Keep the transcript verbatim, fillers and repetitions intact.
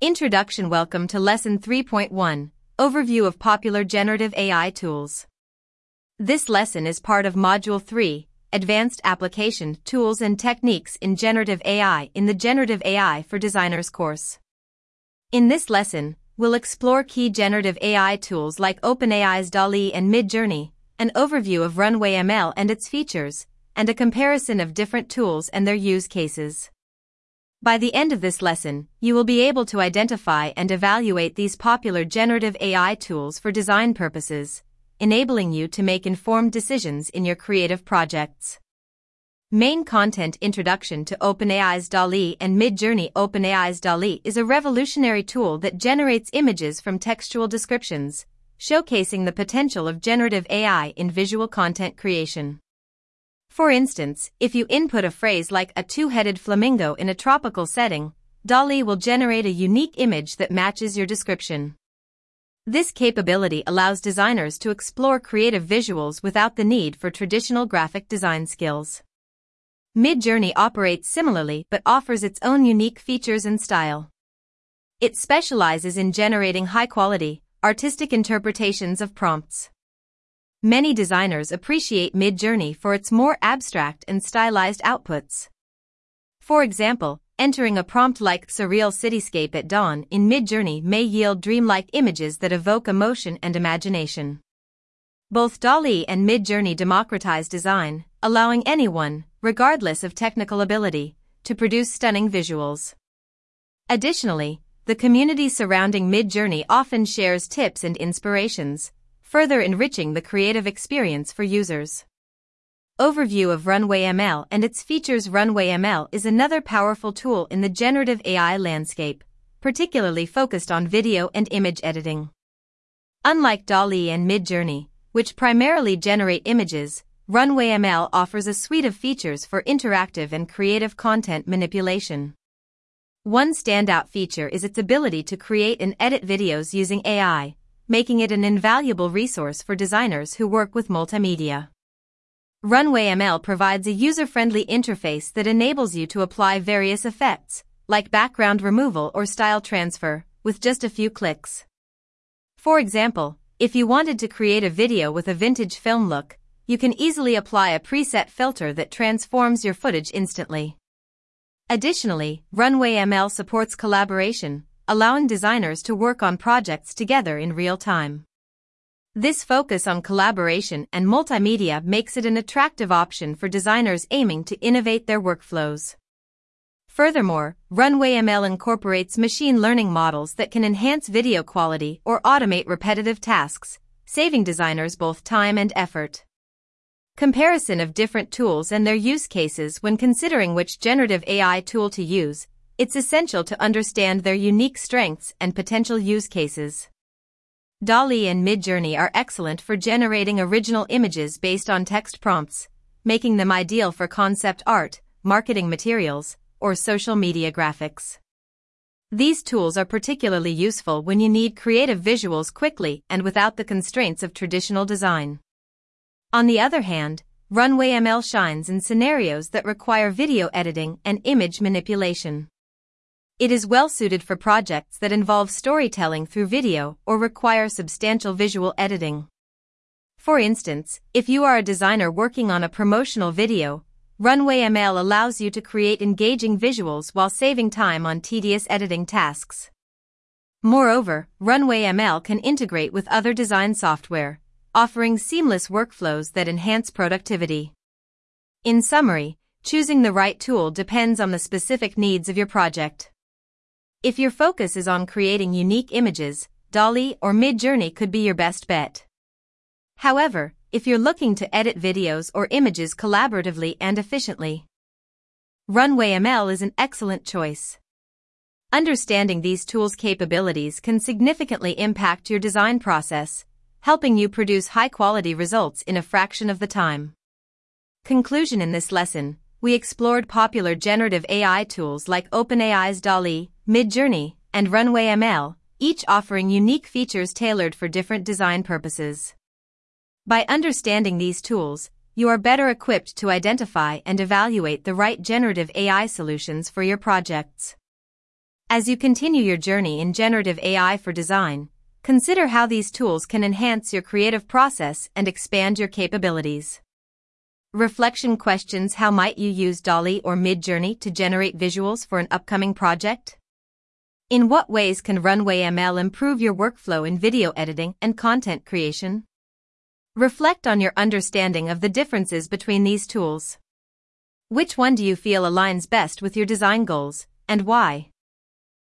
Introduction. Welcome to Lesson three point one, Overview of Popular Generative A I Tools. This lesson is part of Module three, Advanced Application, Tools and Techniques in Generative A I in the Generative A I for Designers course. In this lesson, we'll explore key generative A I tools like OpenAI's DALL-E and Midjourney, an overview of Runway M L and its features, and a comparison of different tools and their use cases. By the end of this lesson, you will be able to identify and evaluate these popular generative A I tools for design purposes, enabling you to make informed decisions in your creative projects. Main content. Introduction to OpenAI's DALL-E and Midjourney. OpenAI's DALL-E is a revolutionary tool that generates images from textual descriptions, showcasing the potential of generative A I in visual content creation. For instance, if you input a phrase like a two-headed flamingo in a tropical setting, DALL-E will generate a unique image that matches your description. This capability allows designers to explore creative visuals without the need for traditional graphic design skills. Midjourney operates similarly but offers its own unique features and style. It specializes in generating high-quality, artistic interpretations of prompts. Many designers appreciate Midjourney for its more abstract and stylized outputs. For example, entering a prompt like "surreal cityscape at dawn" in Midjourney may yield dreamlike images that evoke emotion and imagination. Both DALL-E and Midjourney democratize design, allowing anyone, regardless of technical ability, to produce stunning visuals. Additionally, the community surrounding Midjourney often shares tips and inspirations, further enriching the creative experience for users. Overview of Runway M L and its features. Runway M L is another powerful tool in the generative A I landscape, particularly focused on video and image editing. Unlike DALL-E and Midjourney, which primarily generate images, Runway M L offers a suite of features for interactive and creative content manipulation. One standout feature is its ability to create and edit videos using A I, making it an invaluable resource for designers who work with multimedia. Runway M L provides a user-friendly interface that enables you to apply various effects, like background removal or style transfer, with just a few clicks. For example, if you wanted to create a video with a vintage film look, you can easily apply a preset filter that transforms your footage instantly. Additionally, Runway M L supports collaboration, allowing designers to work on projects together in real time. This focus on collaboration and multimedia makes it an attractive option for designers aiming to innovate their workflows. Furthermore, Runway M L incorporates machine learning models that can enhance video quality or automate repetitive tasks, saving designers both time and effort. Comparison of different tools and their use cases. When considering which generative A I tool to use, it's essential to understand their unique strengths and potential use cases. DALL-E and Midjourney are excellent for generating original images based on text prompts, making them ideal for concept art, marketing materials, or social media graphics. These tools are particularly useful when you need creative visuals quickly and without the constraints of traditional design. On the other hand, Runway M L shines in scenarios that require video editing and image manipulation. It is well suited for projects that involve storytelling through video or require substantial visual editing. For instance, if you are a designer working on a promotional video, Runway M L allows you to create engaging visuals while saving time on tedious editing tasks. Moreover, Runway M L can integrate with other design software, offering seamless workflows that enhance productivity. In summary, choosing the right tool depends on the specific needs of your project. If your focus is on creating unique images, DALL-E or Midjourney could be your best bet. However, if you're looking to edit videos or images collaboratively and efficiently, Runway M L is an excellent choice. Understanding these tools' capabilities can significantly impact your design process, helping you produce high-quality results in a fraction of the time. Conclusion. In this lesson, we explored popular generative A I tools like OpenAI's DALL-E, Midjourney, and Runway M L, each offering unique features tailored for different design purposes. By understanding these tools, you are better equipped to identify and evaluate the right generative A I solutions for your projects. As you continue your journey in generative A I for design, consider how these tools can enhance your creative process and expand your capabilities. Reflection questions: how might you use DALL-E or Midjourney to generate visuals for an upcoming project? In what ways can Runway M L improve your workflow in video editing and content creation? Reflect on your understanding of the differences between these tools. Which one do you feel aligns best with your design goals, and why?